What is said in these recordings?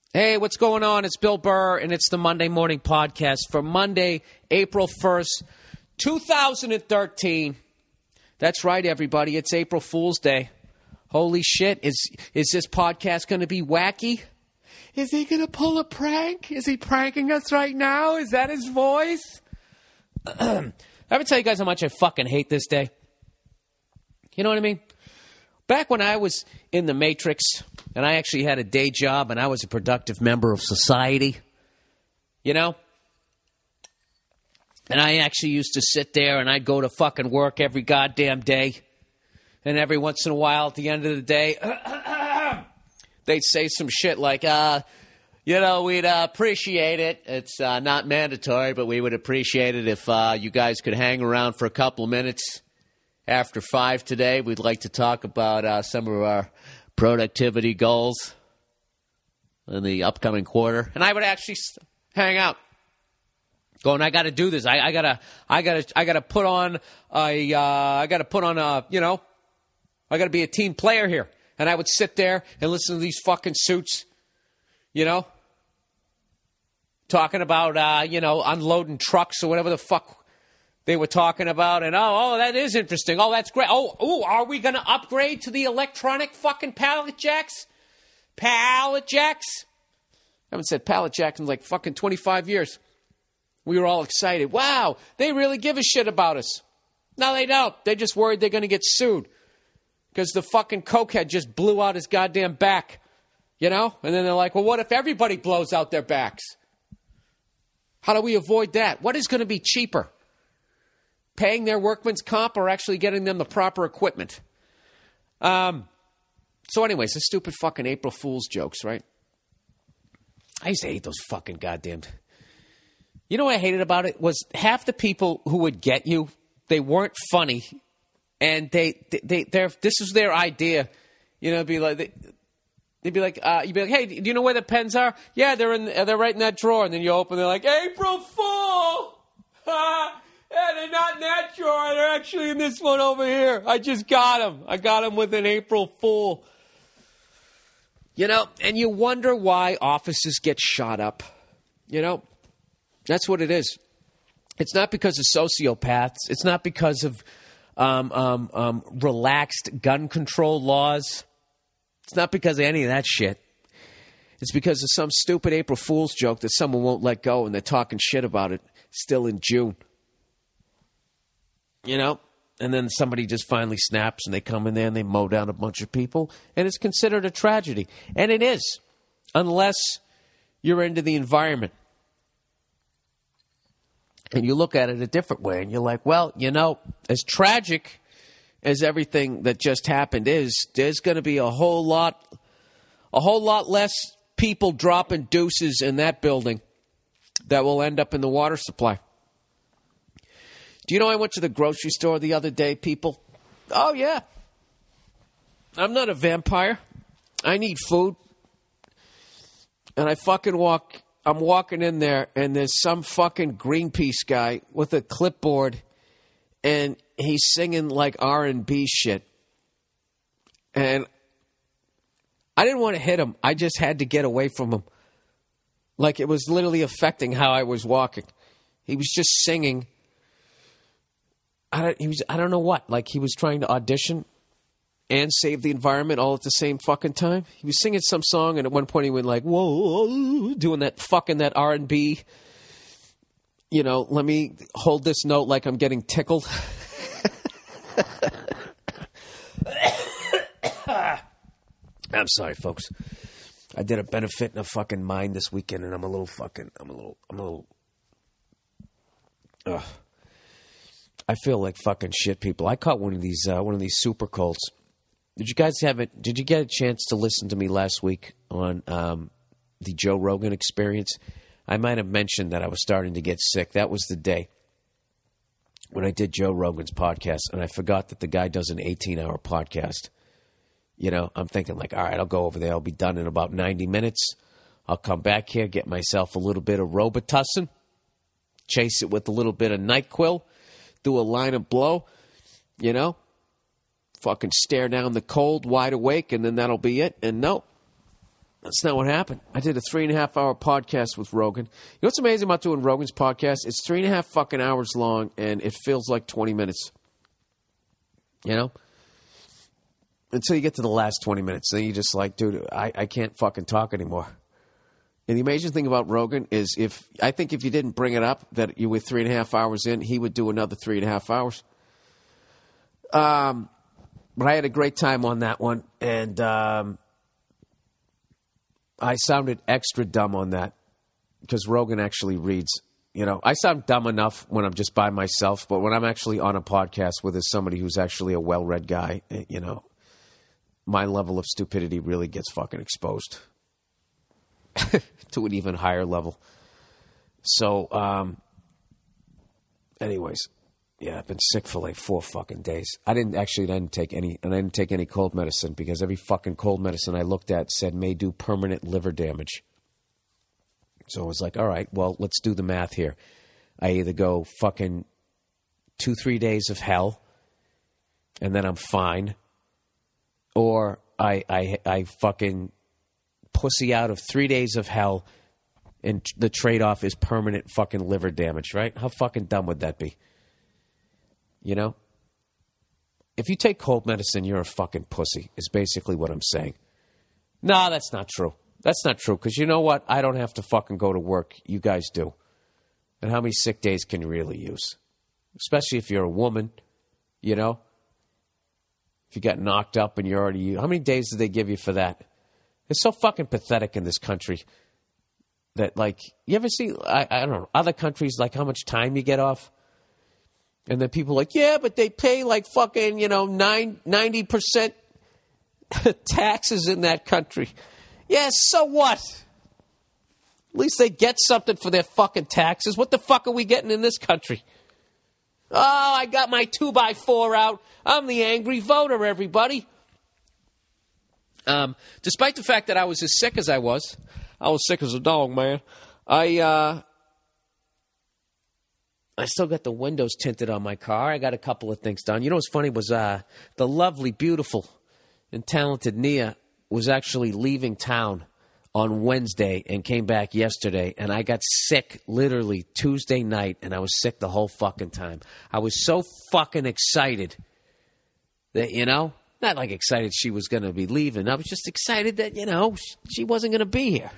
Hey, what's going on? It's Bill Burr, and it's the Monday Morning Podcast for Monday, April 1st, 2013. That's right, everybody. It's April Fool's Day. Holy shit. Is this podcast going to be wacky? Is he going to pull a prank? Is he pranking us right now? Is that his voice? I ever tell you guys how much I fucking hate this day? You know what I mean? Back when I was in the Matrix, and I actually had a day job, and I was a productive member of society, you know? And I actually used to sit there, and I'd go to fucking work every goddamn day. And every once in a while, at the end of the day, they'd say some shit like, we'd appreciate it. It's not mandatory, but we would appreciate it if you guys could hang around for a couple of minutes. After 5 today, we'd like to talk about some of our productivity goals in the upcoming quarter. And I would actually hang out. Going, I got to do this. I gotta put on I got to be a team player here. And I would sit there and listen to these fucking suits, talking about unloading trucks or whatever the fuck they were talking about. And that is interesting. Oh, that's great. Are we going to upgrade to the electronic fucking pallet jacks? Pallet jacks? I haven't said pallet jacks in like fucking 25 years. We were all excited. Wow, they really give a shit about us. No, they don't. They're just worried they're going to get sued because the fucking cokehead just blew out his goddamn back, And then they're like, well, what if everybody blows out their backs? How do we avoid that? What is going to be cheaper? Paying their workman's comp or actually getting them the proper equipment? So anyways, the stupid fucking April Fool's jokes, right? I used to hate those fucking goddamn... You know what I hated about it? Was half the people who would get you, they weren't funny. And this was their idea. They'd be like, you'd be like, hey, do you know where the pens are? Yeah, they're right in that drawer. And then you open, they're like, April Fool! Yeah, they're not in that drawer. They're actually in this one over here. I just got them. I got them with an April Fool. And you wonder why offices get shot up. That's what it is. It's not because of sociopaths. It's not because of relaxed gun control laws. It's not because of any of that shit. It's because of some stupid April Fool's joke that someone won't let go, and they're talking shit about it still in June. And then somebody just finally snaps, and they come in there and they mow down a bunch of people, and it's considered a tragedy. And it is, unless you're into the environment. And you look at it a different way, and you're like, well, as tragic as everything that just happened is, there's going to be a whole lot less people dropping deuces in that building that will end up in the water supply. Do you know I went to the grocery store the other day, people? Oh, yeah. I'm not a vampire. I need food. And I'm walking in there, and there's some fucking Greenpeace guy with a clipboard, and he's singing like R&B shit. And I didn't want to hit him. I just had to get away from him. Like, it was literally affecting how I was walking. He was just singing. I don't know what. Like, he was trying to audition and save the environment all at the same fucking time. He was singing some song, and at one point he went like, whoa, doing that R&B, let me hold this note like I'm getting tickled. I'm sorry, folks. I did a benefit in a fucking mine this weekend, and I'm a little, I feel like fucking shit, people. I caught one of these super colds. Did you get a chance to listen to me last week on the Joe Rogan Experience? I might have mentioned that I was starting to get sick. That was the day when I did Joe Rogan's podcast, and I forgot that the guy does an 18-hour podcast. I'm thinking like, all right, I'll go over there. I'll be done in about 90 minutes. I'll come back here, get myself a little bit of Robitussin, chase it with a little bit of NyQuil, do a line of blow, fucking stare down the cold, wide awake, and then that'll be it. And no, That's not what happened. I did a 3.5-hour podcast with Rogan. You know what's amazing about doing Rogan's podcast? It's 3.5 fucking hours long, and it feels like 20 minutes. You know? Until you get to the last 20 minutes. Then you're just like, dude, I can't fucking talk anymore. And the amazing thing about Rogan is I think if you didn't bring it up, that you were 3.5 hours in, he would do another 3.5 hours. But I had a great time on that one, and I sounded extra dumb on that because Rogan actually reads. You know, I sound dumb enough when I'm just by myself, but when I'm actually on a podcast with somebody who's actually a well-read guy, you know, my level of stupidity really gets fucking exposed to an even higher level. So, anyways, yeah, I've been sick for like 4 fucking days. I didn't take any cold medicine because every fucking cold medicine I looked at said may do permanent liver damage. So I was like, all right, well, let's do the math here. I either go fucking 2-3 days of hell and then I'm fine, or I fucking pussy out of 3 days of hell and the trade-off is permanent fucking liver damage, right? How fucking dumb would that be? You know? If you take cold medicine, you're a fucking pussy, is basically what I'm saying. No, that's not true. That's not true, because you know what? I don't have to fucking go to work. You guys do. And how many sick days can you really use? Especially if you're a woman, you know? If you got knocked up and you're already... How many days do they give you for that? It's so fucking pathetic in this country that, like... You ever see, I don't know, other countries, like how much time you get off? And then people are like, yeah, but they pay like fucking, 90% taxes in that country. Yeah, so what? At least they get something for their fucking taxes. What the fuck are we getting in this country? Oh, I got my 2x4 out. I'm the angry voter, everybody. Despite the fact that I was as sick as I was sick as a dog, man. I still got the windows tinted on my car. I got a couple of things done. You know what's funny was the lovely, beautiful, and talented Nia was actually leaving town on Wednesday and came back yesterday, and I got sick literally Tuesday night, and I was sick the whole fucking time. I was so fucking excited that, not like excited she was going to be leaving. I was just excited that, she wasn't going to be here.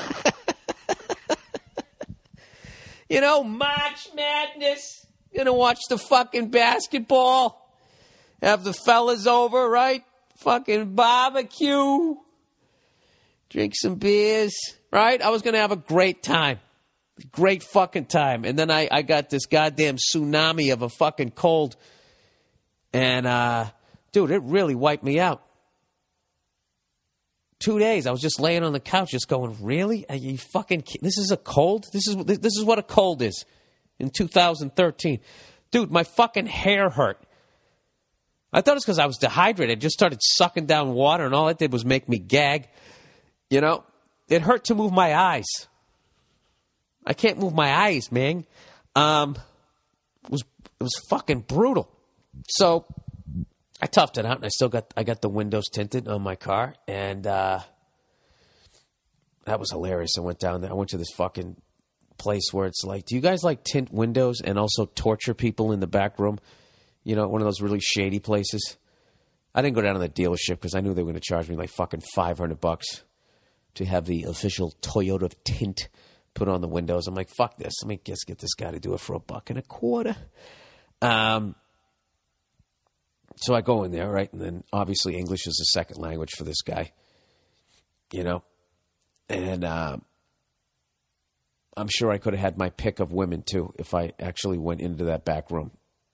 March Madness. Gonna watch the fucking basketball. Have the fellas over, right? Fucking barbecue. Drink some beers, right? I was gonna have a great time. Great fucking time. And then I got this goddamn tsunami of a fucking cold. And, dude, it really wiped me out. 2 days, I was just laying on the couch just going, really? Are you fucking kidding? This is a cold? This is what a cold is in 2013. Dude, my fucking hair hurt. I thought it was because I was dehydrated. I just started sucking down water, and all it did was make me gag. It hurt to move my eyes. I can't move my eyes, man. It was fucking brutal. So I toughed it out, and I got the windows tinted on my car, and that was hilarious. I went down there. I went to this fucking place where it's like, do you guys like tint windows and also torture people in the back room? One of those really shady places. I didn't go down to the dealership because I knew they were going to charge me like fucking $500 to have the official Toyota tint put on the windows. I'm like, fuck this. Let me just get this guy to do it for $1.25. So I go in there, right? And then obviously English is a second language for this guy, And I'm sure I could have had my pick of women, too, if I actually went into that back room.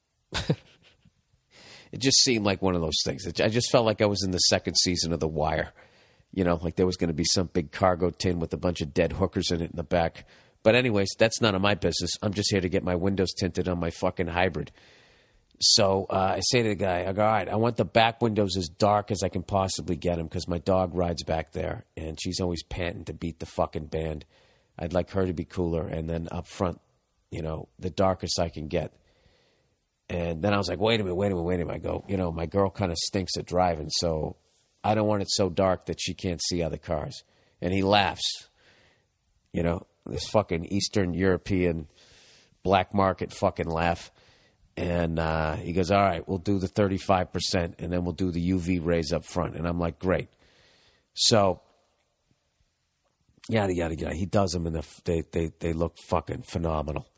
It just seemed like one of those things. I just felt like I was in the second season of The Wire. Like there was going to be some big cargo tin with a bunch of dead hookers in it in the back. But anyways, that's none of my business. I'm just here to get my windows tinted on my fucking hybrid. So I say to the guy, I go, all right, I want the back windows as dark as I can possibly get them because my dog rides back there, and she's always panting to beat the fucking band. I'd like her to be cooler, and then up front, the darkest I can get. And then I was like, wait a minute. I go, my girl kind of stinks at driving, so I don't want it so dark that she can't see other cars. And he laughs. You know, this fucking Eastern European black market fucking laugh. And he goes, all right, we'll do the 35%, and then we'll do the UV rays up front. And I'm like, great. So, yada, yada, yada. He does them, and they look fucking phenomenal.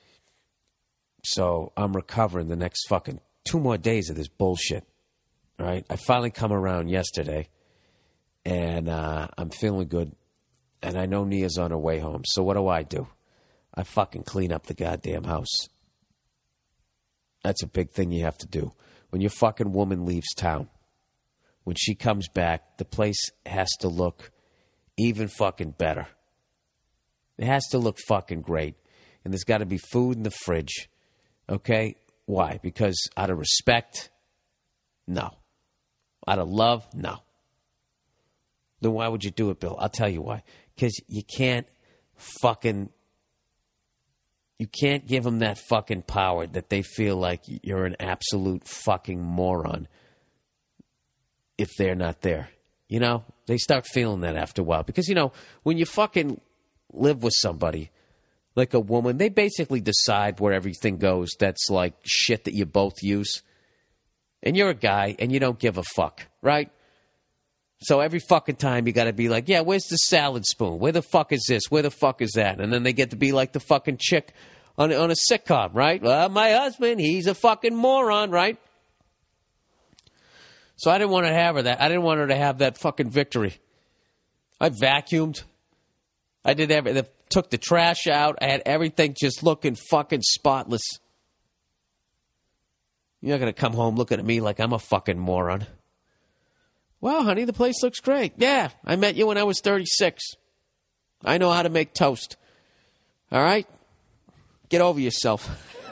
So I'm recovering the next fucking 2 more days of this bullshit. Right? I finally come around yesterday, and I'm feeling good. And I know Nia's on her way home. So what do? I fucking clean up the goddamn house. That's a big thing you have to do. When your fucking woman leaves town, when she comes back, the place has to look even fucking better. It has to look fucking great. And there's got to be food in the fridge. Okay? Why? Because out of respect? No. Out of love? No. Then why would you do it, Bill? I'll tell you why. Because you can't give them that fucking power that they feel like you're an absolute fucking moron if they're not there. You know? They start feeling that after a while. Because, you know, when you fucking live with somebody, like a woman, they basically decide where everything goes that's like shit that you both use. And you're a guy, and you don't give a fuck, right? So every fucking time you got to be like, yeah, where's the salad spoon? Where the fuck is this? Where the fuck is that? And then they get to be like the fucking chick on a sitcom, right? Well, my husband, he's a fucking moron, right? So I didn't want to have her that. I didn't want her to have that fucking victory. I vacuumed. I did everything. Took the trash out. I had everything just looking fucking spotless. You're not going to come home looking at me like I'm a fucking moron. Wow, honey, the place looks great. Yeah, I met you when I was 36. I know how to make toast. All right? Get over yourself.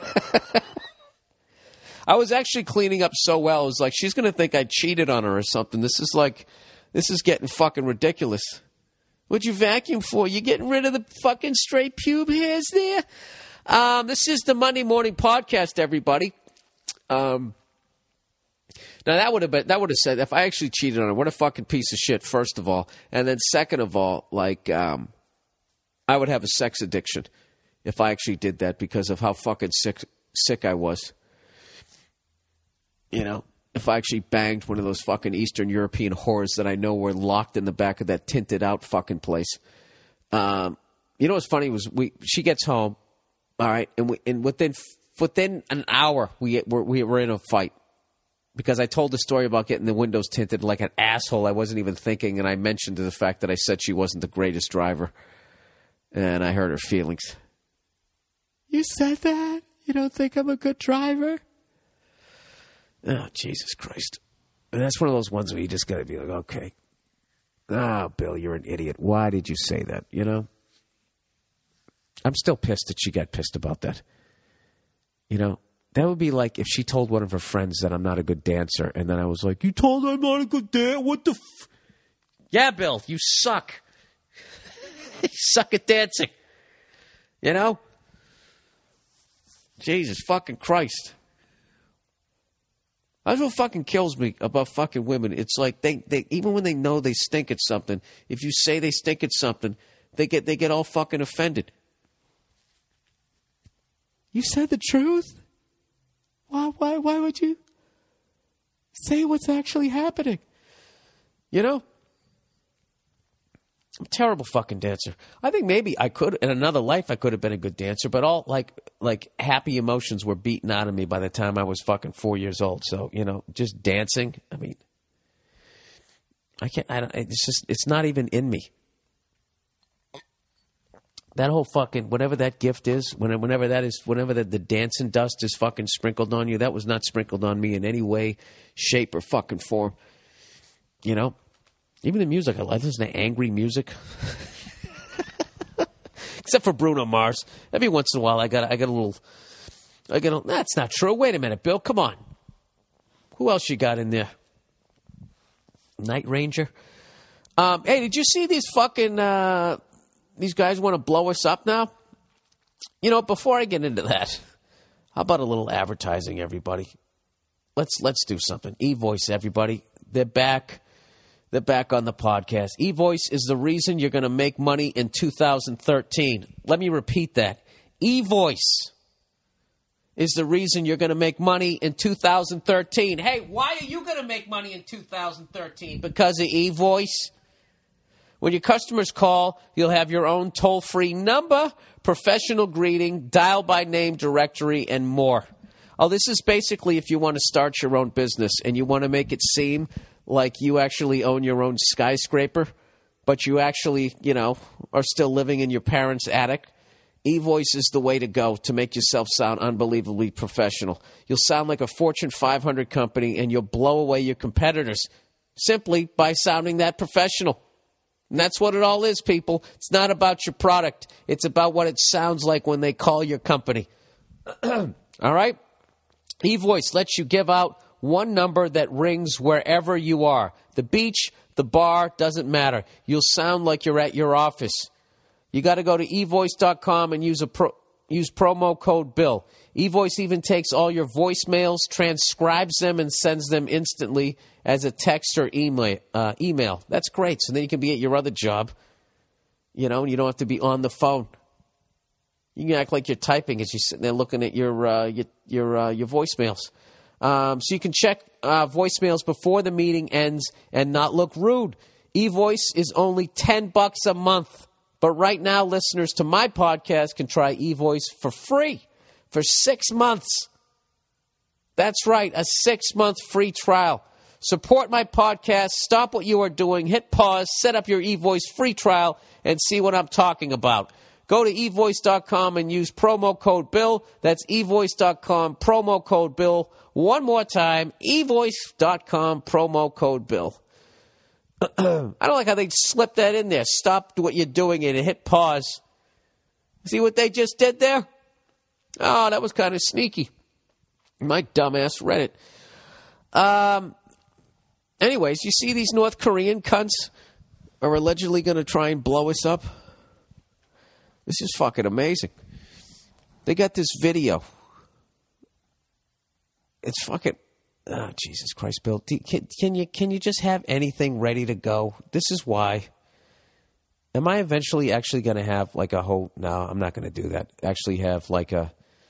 I was actually cleaning up so well. It was like, she's going to think I cheated on her or something. This is getting fucking ridiculous. What'd you vacuum for? You getting rid of the fucking straight pube hairs there? This is the Monday Morning Podcast, everybody. Now that would have said, if I actually cheated on her, what a fucking piece of shit, first of all. And then second of all, like, I would have a sex addiction if I actually did that because of how fucking sick I was. You know, if I actually banged one of those fucking Eastern European whores that I know were locked in the back of that tinted out fucking place. You know what's funny was she gets home, all right, and within an hour we were in a fight. Because I told the story about getting the windows tinted like an asshole. I wasn't even thinking, and I mentioned the fact that I said she wasn't the greatest driver. And I hurt her feelings. You said that? You don't think I'm a good driver? Oh, Jesus Christ. And that's one of those ones where you just got to be like, okay. Oh, Bill, you're an idiot. Why did you say that, you know? I'm still pissed that she got pissed about that. You know? That would be like if she told one of her friends that I'm not a good dancer, and then I was like, you told her I'm not a good dancer? What the f... Yeah, Bill, you suck. You suck at dancing. You know? Jesus fucking Christ. That's what fucking kills me about fucking women. It's like they even when they know they stink at something, if you say they stink at something, they get all fucking offended. You said the truth? Why would you say what's actually happening? You know? I'm a terrible fucking dancer. I think maybe I could, in another life, I could have been a good dancer, but all like happy emotions were beaten out of me by the time I was fucking 4 years old. So, you know, just dancing, I mean, it's not even in me. That whole fucking, whatever that gift is, whenever the dancing dust is fucking sprinkled on you, that was not sprinkled on me in any way, shape, or fucking form. You know? Even the music, I listen to angry music. Except for Bruno Mars. Every once in a while, I got a little, that's not true. Wait a minute, Bill, come on. Who else you got in there? Night Ranger? Hey, did you see these fucking, these guys want to blow us up now? You know, before I get into that, how about a little advertising, everybody? Let's do something. eVoice, everybody. They're back. They're back on the podcast. eVoice is the reason you're going to make money in 2013. Let me repeat that. eVoice is the reason you're going to make money in 2013. Hey, why are you going to make money in 2013? Because of eVoice? When your customers call, you'll have your own toll-free number, professional greeting, dial-by-name directory, and more. Oh, this is basically if you want to start your own business and you want to make it seem like you actually own your own skyscraper, but you actually, are still living in your parents' attic. eVoice is the way to go to make yourself sound unbelievably professional. You'll sound like a Fortune 500 company, and you'll blow away your competitors simply by sounding that professional. And that's what it all is, people. It's not about your product. It's about what it sounds like when they call your company. All right? eVoice lets you give out one number that rings wherever you are. The beach, the bar, doesn't matter. You'll sound like you're at your office. You got to go to eVoice.com and use promo code BILL. eVoice even takes all your voicemails, transcribes them, and sends them instantly as a text or email. That's great. So then you can be at your other job, and you don't have to be on the phone. You can act like you're typing as you're sitting there looking at your voicemails. So you can check voicemails before the meeting ends and not look rude. eVoice is only $10 a month. But right now, listeners to my podcast can try eVoice for free for 6 months. That's right, a 6-month free trial. Support my podcast, stop what you are doing, hit pause, set up your eVoice free trial, and see what I'm talking about. Go to eVoice.com and use promo code BILL. That's eVoice.com, promo code BILL. One more time, eVoice.com, promo code BILL. I don't like how they slipped that in there. Stop what you're doing and hit pause. See what they just did there? Oh, that was kind of sneaky. My dumbass read it. Anyways, you see these North Korean cunts are allegedly going to try and blow us up? This is fucking amazing. They got this video. It's fucking... Oh, Jesus Christ, Bill. Can you just have anything ready to go? This is why. Am I eventually actually going to have like a whole... No, I'm not going to do that. Actually have like an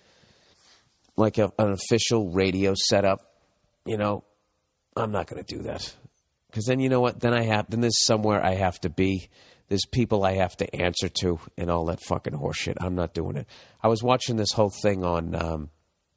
official radio setup. I'm not going to do that. Because then you know what? Then there's somewhere I have to be. There's people I have to answer to and all that fucking horseshit. I'm not doing it. I was watching this whole thing on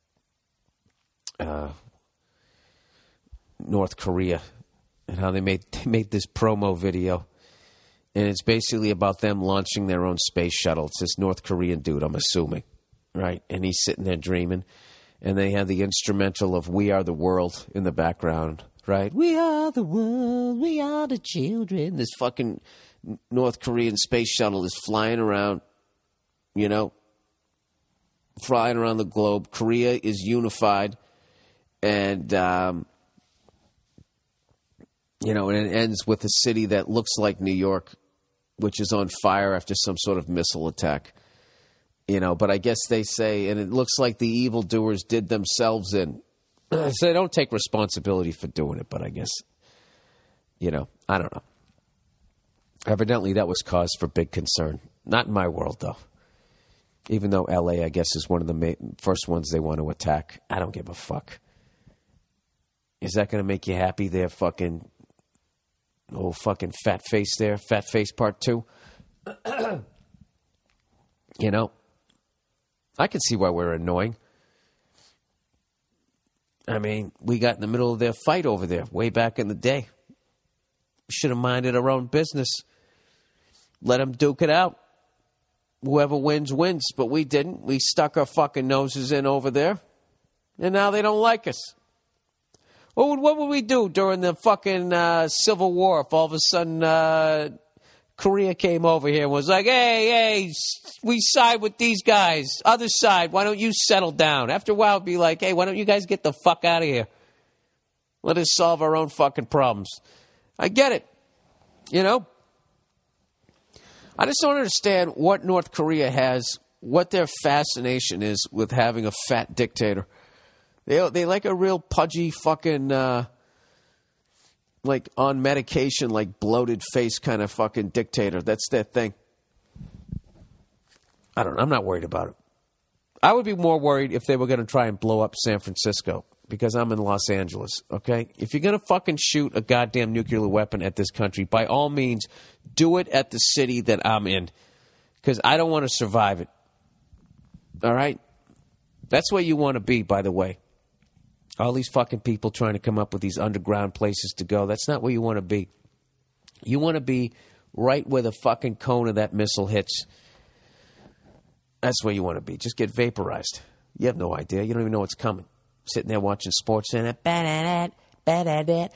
North Korea and how they made this promo video. And it's basically about them launching their own space shuttle. It's this North Korean dude, I'm assuming, right? And he's sitting there dreaming. And they have the instrumental of We Are the World in the background, right? We are the world, we are the children. This fucking North Korean space shuttle is flying around, flying around the globe. Korea is unified. And, and it ends with a city that looks like New York, which is on fire after some sort of missile attack. But I guess they say, and it looks like the evildoers did themselves in. So they don't take responsibility for doing it, but I guess, I don't know. Evidently, that was cause for big concern. Not in my world, though. Even though L.A., I guess, is one of the first ones they want to attack. I don't give a fuck. Is that going to make you happy there, fucking fat face there? Fat face part 2? I can see why we're annoying. I mean, we got in the middle of their fight over there way back in the day. We should have minded our own business. Let them duke it out. Whoever wins, wins. But we didn't. We stuck our fucking noses in over there. And now they don't like us. What would we do during the fucking Civil War if all of a sudden Korea came over here and was like, hey, we side with these guys. Other side, why don't you settle down? After a while, it'd be like, hey, why don't you guys get the fuck out of here? Let us solve our own fucking problems. I get it. I just don't understand what North Korea has, what their fascination is with having a fat dictator. They like a real pudgy fucking like on medication, like bloated face kind of fucking dictator. That's their thing. I don't know. I'm not worried about it. I would be more worried if they were going to try and blow up San Francisco because I'm in Los Angeles, okay? If you're going to fucking shoot a goddamn nuclear weapon at this country, by all means, do it at the city that I'm in because I don't want to survive it. All right? That's where you want to be, by the way. All these fucking people trying to come up with these underground places to go. That's not where you want to be. You want to be right where the fucking cone of that missile hits. That's where you want to be. Just get vaporized. You have no idea. You don't even know what's coming. Sitting there watching Sports Center. It's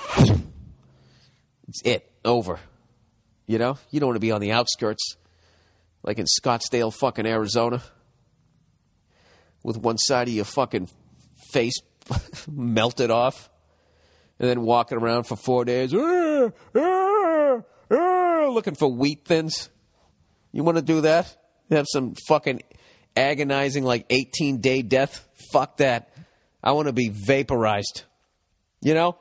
it. Over. You know? You don't want to be on the outskirts. Like in Scottsdale, fucking Arizona. With one side of your fucking face melted off. And then walking around for 4 days. Looking for wheat thins. You want to do that? Have some fucking agonizing, like, 18-day death? Fuck that. I want to be vaporized. You know?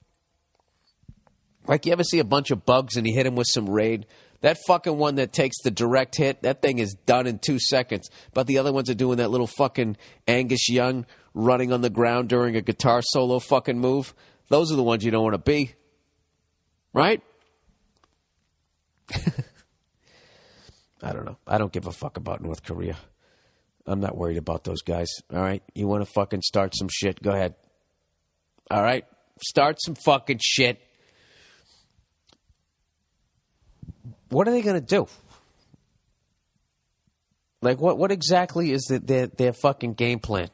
Like, you ever see a bunch of bugs and you hit them with some Raid? That fucking one that takes the direct hit, that thing is done in 2 seconds. But the other ones are doing that little fucking Angus Young running on the ground during a guitar solo fucking move. Those are the ones you don't want to be. Right? I don't know. I don't give a fuck about North Korea. I'm not worried about those guys. All right? You want to fucking start some shit? Go ahead. All right? Start some fucking shit. What are they going to do? Like, what exactly is their fucking game plan?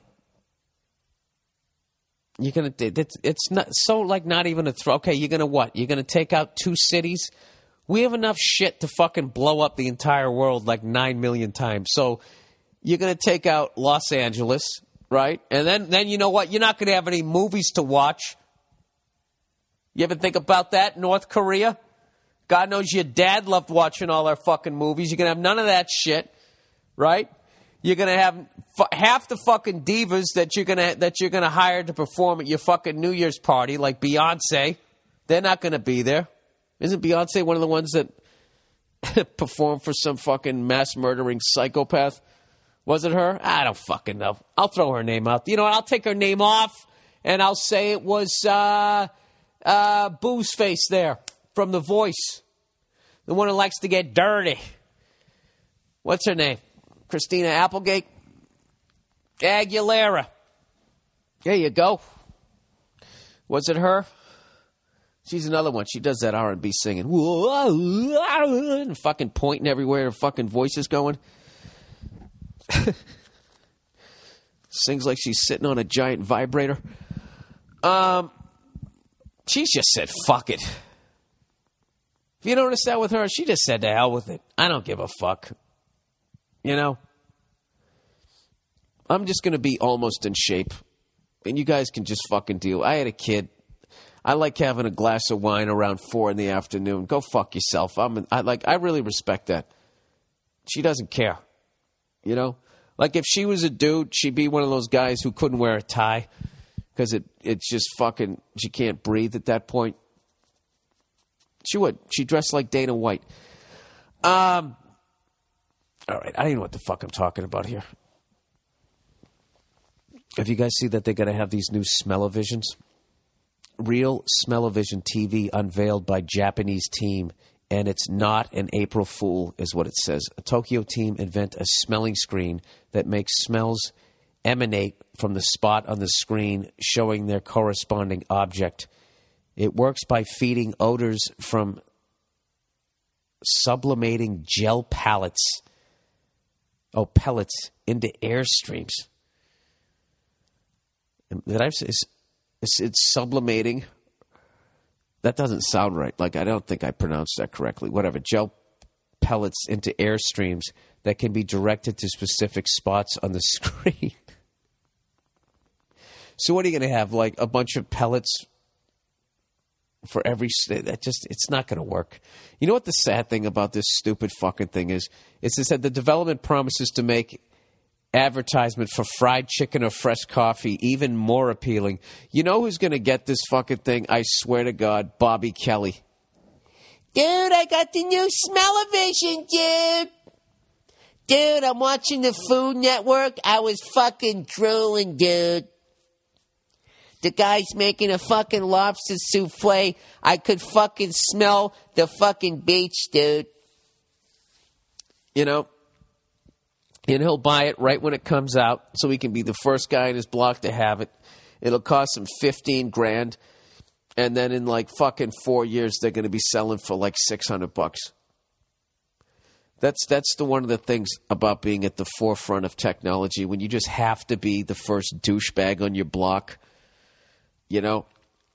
You're going to... It's not so, like, not even a throw. Okay, you're going to what? You're going to take out 2 cities? We have enough shit to fucking blow up the entire world like 9 million times. So you're going to take out Los Angeles, right? And then you know what? You're not going to have any movies to watch. You ever think about that, North Korea? God knows your dad loved watching all our fucking movies. You're going to have none of that shit, right? You're going to have half the fucking divas that you're going to hire to perform at your fucking New Year's party, like Beyonce. They're not going to be there. Isn't Beyonce one of the ones that performed for some fucking mass-murdering psychopath? Was it her? I don't fucking know. I'll throw her name out. You know what? I'll take her name off, and I'll say it was Booze Face there from The Voice. The one who likes to get dirty. What's her name? Christina Applegate? Aguilera. There you go. Was it her? She's another one. She does that R&B singing. And fucking pointing everywhere. Her fucking voice is going. Sings like she's sitting on a giant vibrator. She just said, fuck it. If you notice that with her, she just said to hell with it. I don't give a fuck. You know? I'm just going to be almost in shape. And you guys can just fucking deal. I had a kid. I like having a glass of wine around 4 in the afternoon. Go fuck yourself. I really respect that. She doesn't care. You know? Like if she was a dude, she'd be one of those guys who couldn't wear a tie because it's just fucking, she can't breathe at that point. She would. She dressed like Dana White. All right. I don't even know what the fuck I'm talking about here. Have you guys seen that they're going to have these new smell-o-visions? Real smell-o-vision TV unveiled by Japanese team, and it's not an April Fool, is what it says. A Tokyo team invent a smelling screen that makes smells emanate from the spot on the screen, showing their corresponding object. It works by feeding odors from sublimating gel pellets into airstreams. Did I say it's sublimating? That doesn't sound right. Like, I don't think I pronounced that correctly. Whatever. Gel pellets into airstreams that can be directed to specific spots on the screen. So what are you going to have? Like a bunch of pellets for every... it's not going to work. You know what the sad thing about this stupid fucking thing is? It's that the development promises to make advertisement for fried chicken or fresh coffee even more appealing. You know who's going to get this fucking thing? I swear to God, Bobby Kelly. Dude, I got the new Smell-O-Vision, dude. Dude, I'm watching the Food Network. I was fucking drooling, dude. The guy's making a fucking lobster souffle. I could fucking smell the fucking beach, dude. You know? And he'll buy it right when it comes out so he can be the first guy in his block to have it. It'll cost him $15,000. And then in like fucking 4 years, they're going to be selling for like $600. That's one of the things about being at the forefront of technology, when you just have to be the first douchebag on your block. You know,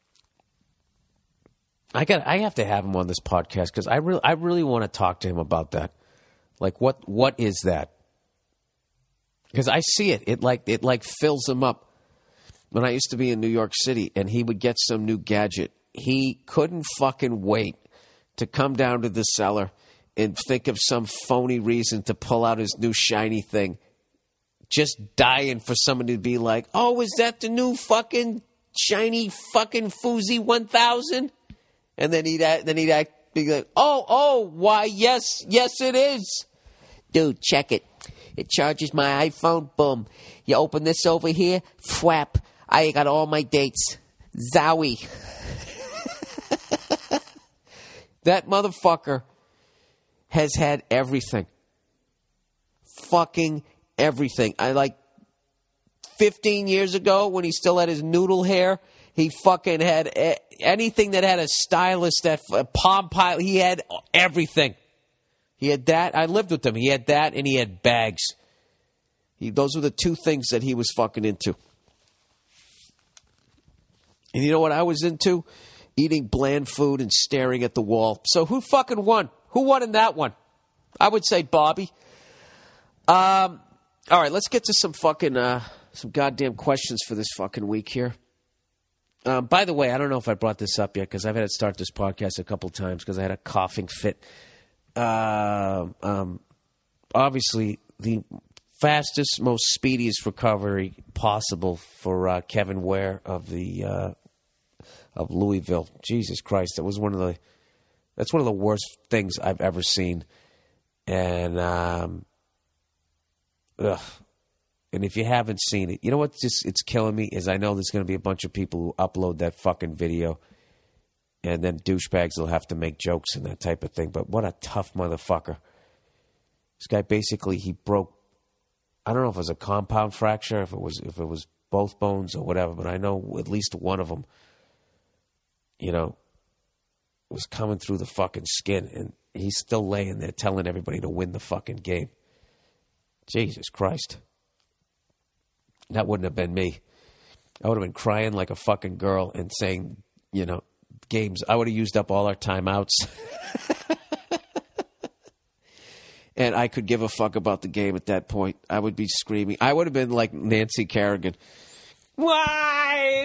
I have to have him on this podcast because I really want to talk to him about that. Like, what is that? Because I see it. It like fills him up. When I used to be in New York City and he would get some new gadget, he couldn't fucking wait to come down to the cellar and think of some phony reason to pull out his new shiny thing. Just dying for somebody to be like, oh, is that the new fucking shiny fucking Fuzi 1000? And then he'd be like, oh, why, yes, it is. Dude, check it. It charges my iPhone. Boom. You open this over here. Fwap. I got all my dates. Zowie. That motherfucker has had everything. Fucking everything. I like 15 years ago when he still had his noodle hair, he fucking had anything that had a stylist, that Palm Pilot. He had everything. He had that. I lived with him. He had that and he had bags. Those were the two things that he was fucking into. And you know what I was into? Eating bland food and staring at the wall. So who fucking won? Who won in that one? I would say Bobby. All right, let's get to some fucking some goddamn questions for this fucking week here. By the way, I don't know if I brought this up yet because I've had to start this podcast a couple times because I had a coughing fit. Obviously, the fastest, most speediest recovery possible for Kevin Ware of the of Louisville. Jesus Christ, that's one of the worst things I've ever seen. And and if you haven't seen it, you know what? It's killing me is I know there's going to be a bunch of people who upload that fucking video, and then douchebags will have to make jokes and that type of thing. But what a tough motherfucker! This guy basically he broke. I don't know if it was a compound fracture, if it was both bones or whatever, but I know at least one of them, you know, was coming through the fucking skin, and he's still laying there telling everybody to win the fucking game. Jesus Christ. That wouldn't have been me. I would have been crying like a fucking girl and saying, you know, games. I would have used up all our timeouts. And I could give a fuck about the game at that point. I would be screaming. I would have been like Nancy Kerrigan. Why?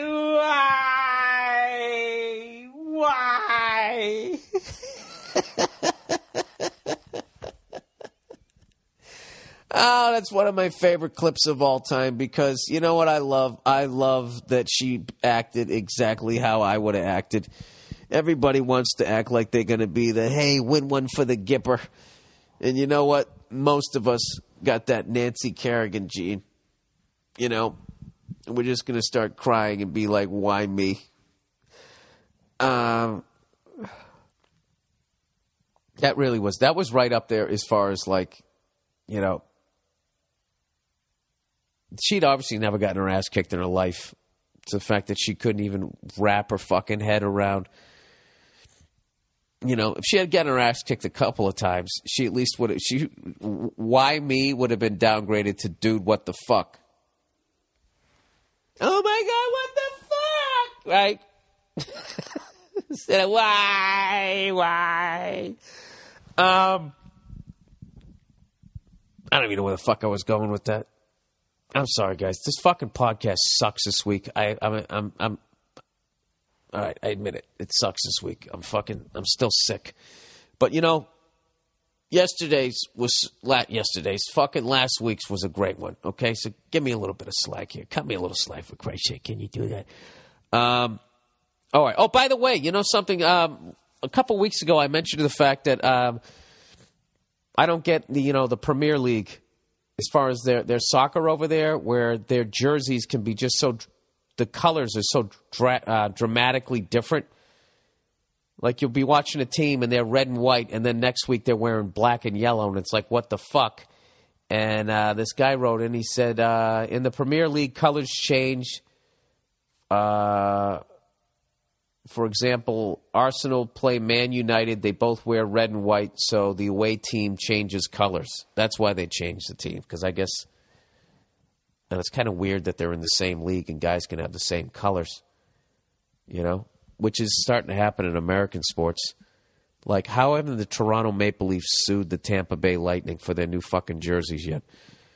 Oh, that's one of my favorite clips of all time because you know what I love? I love that she acted exactly how I would have acted. Everybody wants to act like they're going to be the, hey, win one for the Gipper. And you know what? Most of us got that Nancy Kerrigan gene. You know, we're just going to start crying and be like, why me? That was right up there as far as like, you know, she'd obviously never gotten her ass kicked in her life. It's the fact that she couldn't even wrap her fucking head around. You know, if she had gotten her ass kicked a couple of times, she at least would have. Why me would have been downgraded to dude, what the fuck? Oh my God, what the fuck? Right? Instead of why? I don't even know where the fuck I was going with that. I'm sorry, guys. This fucking podcast sucks this week. I'm all right, I admit it. It sucks this week. I'm still sick. But, you know, fucking last week's was a great one. Okay, so give me a little bit of slack here. Cut me a little slack for Christ's sake. Can you do that? All right. Oh, by the way, you know something? A couple weeks ago, I mentioned the fact that I don't get the Premier League as far as their soccer over there, where their jerseys can be just the colors are so dramatically different. Like you'll be watching a team and they're red and white, and then next week they're wearing black and yellow, and it's like, what the fuck? And this guy wrote in, he said, in the Premier League, colors change. For example, Arsenal play Man United. They both wear red and white, so the away team changes colors. That's why they changed the team, because I guess, and it's kind of weird that they're in the same league and guys can have the same colors, which is starting to happen in American sports. Like, how haven't the Toronto Maple Leafs sued the Tampa Bay Lightning for their new fucking jerseys yet?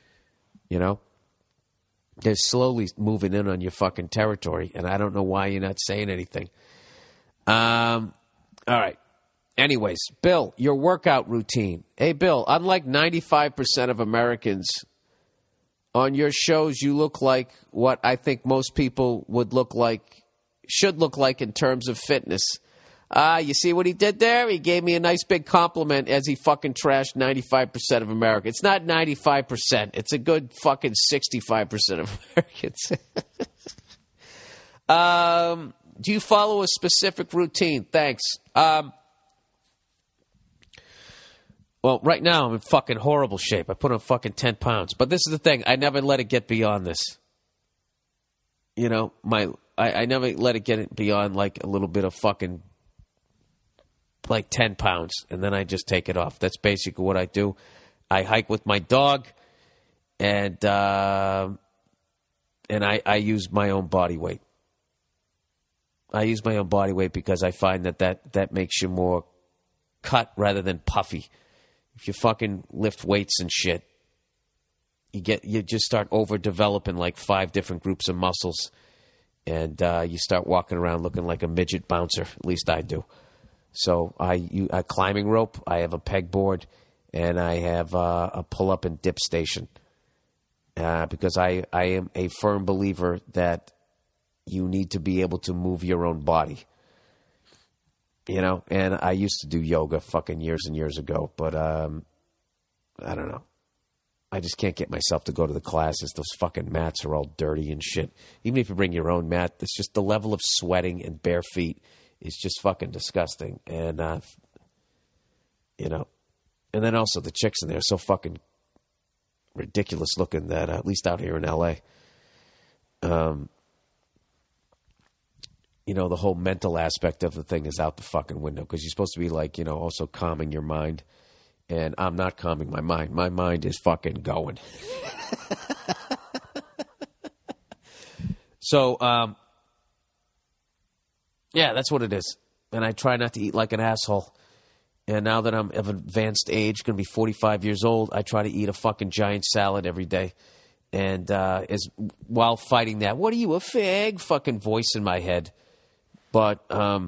They're slowly moving in on your fucking territory, and I don't know why you're not saying anything. All right. Anyways, Bill, your workout routine. Hey, Bill, unlike 95% of Americans, on your shows you look like what I think most people should look like in terms of fitness. You see what he did there? He gave me a nice big compliment as he fucking trashed 95% of America. It's not 95%. It's a good fucking 65% of Americans. Do you follow a specific routine? Thanks. Well, right now I'm in fucking horrible shape. I put on fucking 10 pounds. But this is the thing. I never let it get beyond this. I never let it get beyond like a little bit of fucking like 10 pounds, and then I just take it off. That's basically what I do. I hike with my dog, and I use my own body weight. I use my own body weight because I find that makes you more cut rather than puffy. If you fucking lift weights and shit, you just start overdeveloping like 5 different groups of muscles. And you start walking around looking like a midget bouncer. At least I do. So a climbing rope, I have a pegboard, and I have a pull-up and dip station. Because I am a firm believer that you need to be able to move your own body. And I used to do yoga fucking years and years ago, but I don't know. I just can't get myself to go to the classes. Those fucking mats are all dirty and shit. Even if you bring your own mat, it's just the level of sweating and bare feet is just fucking disgusting. And, and then also the chicks in there are so fucking ridiculous looking that, at least out here in L.A., the whole mental aspect of the thing is out the fucking window because you're supposed to be like, also calming your mind. And I'm not calming my mind. My mind is fucking going. So, yeah, that's what it is. And I try not to eat like an asshole. And now that I'm of advanced age, going to be 45 years old, I try to eat a fucking giant salad every day. And while fighting that, what are you, a fag? Fucking voice in my head. But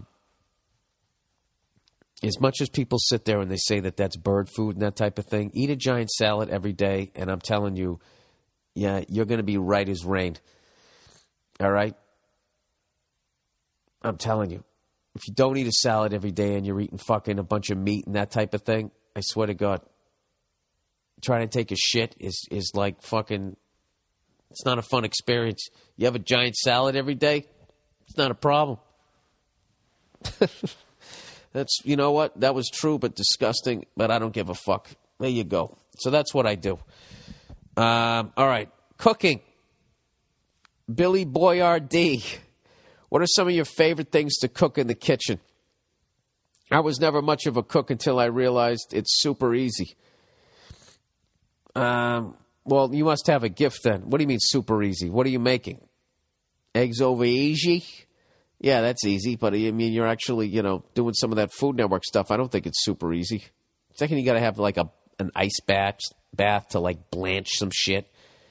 as much as people sit there and they say that that's bird food and that type of thing, eat a giant salad every day, and I'm telling you, yeah, you're going to be right as rain. All right? I'm telling you. If you don't eat a salad every day and you're eating fucking a bunch of meat and that type of thing, I swear to God, trying to take a shit is like fucking, it's not a fun experience. You have a giant salad every day, it's not a problem. That's, you know what? That was true but disgusting, but I don't give a fuck. There you go. So that's what I do. All right. Cooking. Billy Boyardee. What are some of your favorite things to cook in the kitchen? I was never much of a cook until I realized it's super easy. Well, you must have a gift then. What do you mean super easy? What are you making? Eggs over easy? Yeah, that's easy, but I mean, you're actually, doing some of that Food Network stuff. I don't think it's super easy. Second, you got to have like an ice bath to like blanch some shit,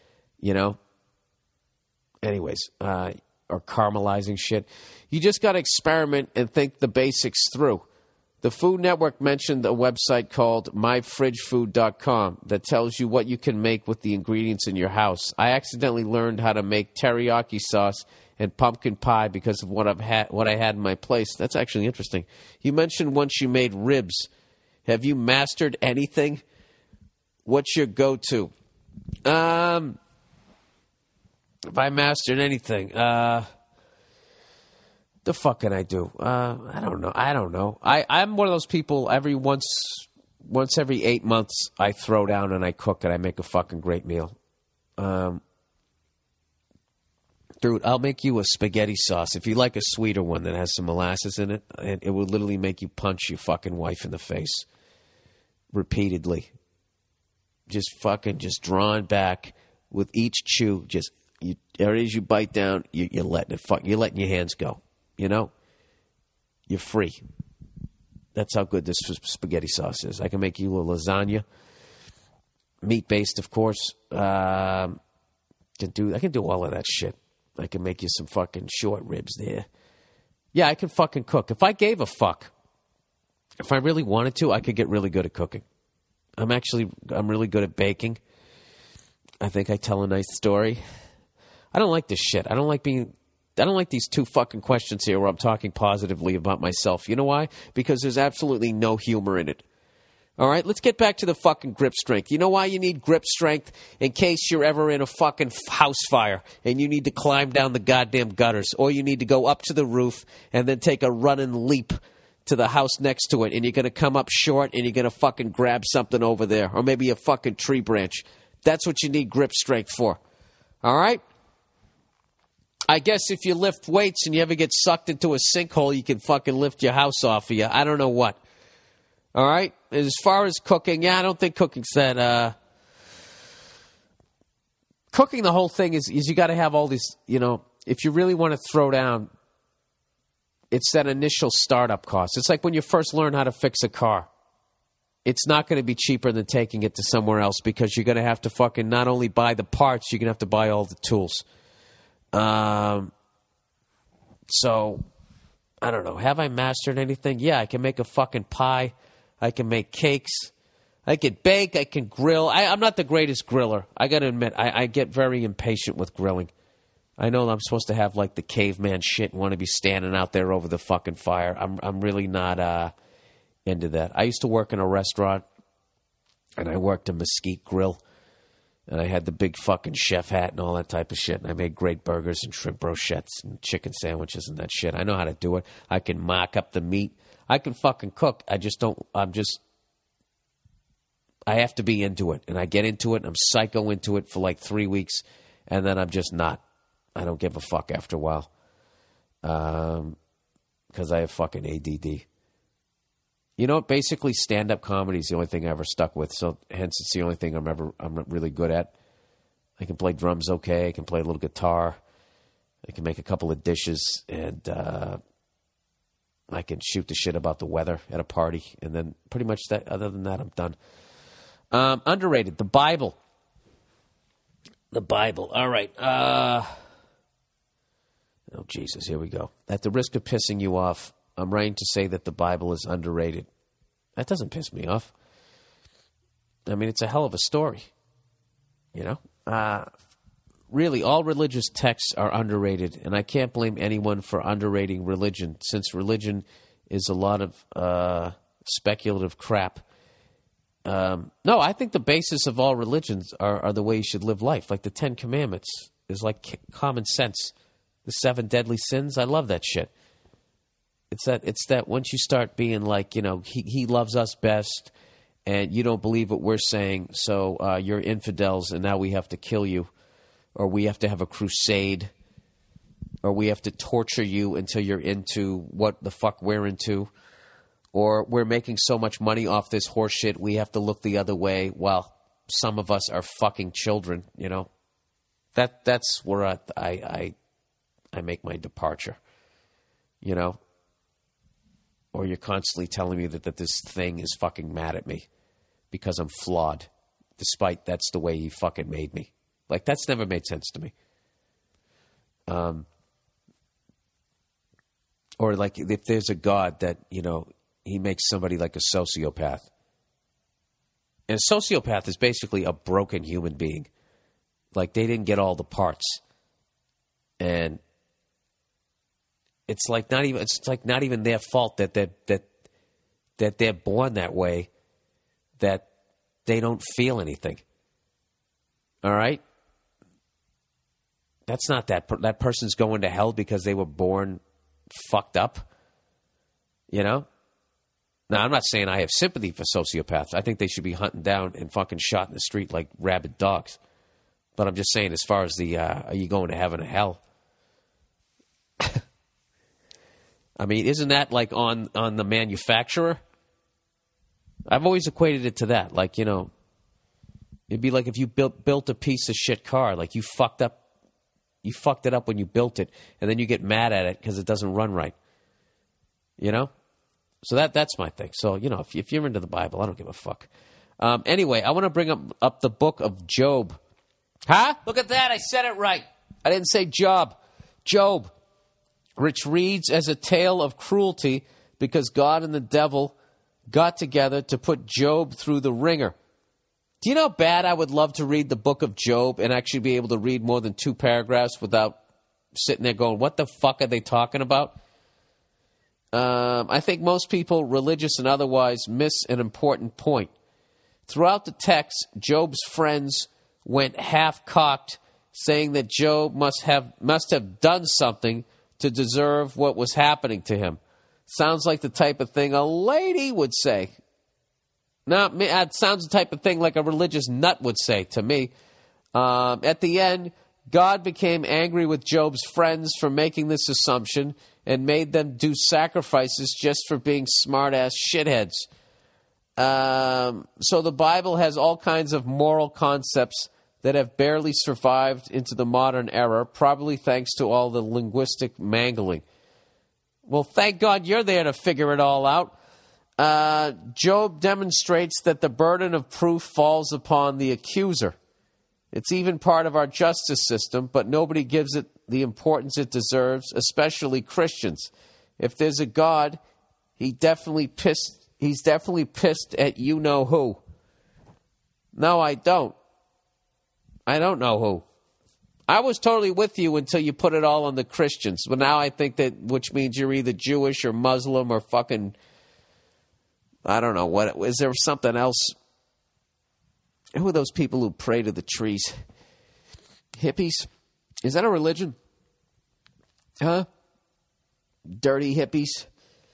Anyways, or caramelizing shit. You just got to experiment and think the basics through. The Food Network mentioned a website called myfridgefood.com that tells you what you can make with the ingredients in your house. I accidentally learned how to make teriyaki sauce and pumpkin pie because of what I had in my place. That's actually interesting. You mentioned once you made ribs. Have you mastered anything? What's your go-to? If I mastered anything, the fuck can I do? I don't know. I'm one of those people. Once every 8 months, I throw down and I cook and I make a fucking great meal. Dude, I'll make you a spaghetti sauce. If you like a sweeter one that has some molasses in it, it will literally make you punch your fucking wife in the face repeatedly. Just drawing back with each chew. As you bite down, you're letting your hands go. You know, you're free. That's how good this spaghetti sauce is. I can make you a lasagna, meat based, of course. I can do all of that shit. I can make you some fucking short ribs there. Yeah, I can fucking cook. If I gave a fuck, if I really wanted to, I could get really good at cooking. I'm really good at baking. I think I tell a nice story. I don't like this shit. I don't like these two fucking questions here where I'm talking positively about myself. You know why? Because there's absolutely no humor in it. All right, let's get back to the fucking grip strength. You know why you need grip strength? In case you're ever in a fucking house fire and you need to climb down the goddamn gutters, or you need to go up to the roof and then take a running leap to the house next to it, and you're going to come up short and you're going to fucking grab something over there, or maybe a fucking tree branch. That's what you need grip strength for. All right? I guess if you lift weights and you ever get sucked into a sinkhole, you can fucking lift your house off of you. I don't know what. All right? As far as cooking, I don't think cooking's that... Cooking, the whole thing is you got to have all these, if you really want to throw down, it's that initial startup cost. It's like when you first learn how to fix a car. It's not going to be cheaper than taking it to somewhere else because you're going to have to fucking not only buy the parts, you're going to have to buy all the tools. So, I don't know. Have I mastered anything? Yeah, I can make a fucking pie. I can make cakes. I can bake. I can grill. I'm not the greatest griller. I got to admit, I get very impatient with grilling. I know I'm supposed to have like the caveman shit and want to be standing out there over the fucking fire. I'm really not into that. I used to work in a restaurant, and I worked a mesquite grill, and I had the big fucking chef hat and all that type of shit, and I made great burgers and shrimp brochettes and chicken sandwiches and that shit. I know how to do it. I can mock up the meat. I can fucking cook. I have to be into it, and I get into it, and I'm psycho into it for like 3 weeks, and then I'm just not. I don't give a fuck after a while because I have fucking ADD. You know, basically stand-up comedy is the only thing I ever stuck with, so hence it's the only thing I'm really good at. I can play drums okay. I can play a little guitar. I can make a couple of dishes, and I can shoot the shit about the weather at a party, and then pretty much that. Other than that, I'm done. Underrated. The Bible. The Bible. All right. Oh, Jesus, here we go. At the risk of pissing you off, I'm writing to say that the Bible is underrated. That doesn't piss me off. I mean, it's a hell of a story. Really, all religious texts are underrated, and I can't blame anyone for underrating religion, since religion is a lot of speculative crap. No, I think the basis of all religions are the way you should live life. Like the 10 Commandments is like common sense. The 7 deadly sins, I love that shit. It's that once you start being like, he loves us best, and you don't believe what we're saying, so you're infidels, and now we have to kill you, or we have to have a crusade, or we have to torture you until you're into what the fuck we're into, or we're making so much money off this horse shit, we have to look the other way while some of us are fucking children, That's where I make my departure, Or you're constantly telling me that this thing is fucking mad at me because I'm flawed, despite that's the way he fucking made me. Like, that's never made sense to me. Or like if there's a God that, he makes somebody like a sociopath. And a sociopath is basically a broken human being. Like, they didn't get all the parts. And it's like not even their fault that they're born that way, that they don't feel anything. All right? That's not that person's going to hell because they were born fucked up. You know? Now, I'm not saying I have sympathy for sociopaths. I think they should be hunted down and fucking shot in the street like rabid dogs. But I'm just saying, as far as the, are you going to heaven or hell? I mean, isn't that like on the manufacturer? I've always equated it to that. Like, you know, it'd be like if you built a piece of shit car, like you fucked it up when you built it, and then you get mad at it because it doesn't run right. You know? So that's my thing. So, you know, if you're into the Bible, I don't give a fuck. Anyway, I want to bring up the book of Job. Huh? Look at that. I said it right. I didn't say Job. Job, which reads as a tale of cruelty because God and the devil got together to put Job through the ringer. Do you know how bad I would love to read the book of Job and actually be able to read more than 2 paragraphs without sitting there going, what the fuck are they talking about? I think most people, religious and otherwise, miss an important point. Throughout the text, Job's friends went half-cocked, saying that Job must have done something to deserve what was happening to him. Sounds like the type of thing a lady would say. No, it sounds the type of thing like a religious nut would say to me. At the end, God became angry with Job's friends for making this assumption and made them do sacrifices just for being smart-ass shitheads. So the Bible has all kinds of moral concepts that have barely survived into the modern era, probably thanks to all the linguistic mangling. Well, thank God you're there to figure it all out. Job demonstrates that the burden of proof falls upon the accuser. It's even part of our justice system, but nobody gives it the importance it deserves, especially Christians. If there's a God, he's definitely pissed at you-know-who. No, I don't. I don't know who. I was totally with you until you put it all on the Christians. But now I think that, which means you're either Jewish or Muslim or fucking, I don't know, what, is there something else? Who are those people who pray to the trees? Hippies? Is that a religion? Huh? Dirty hippies?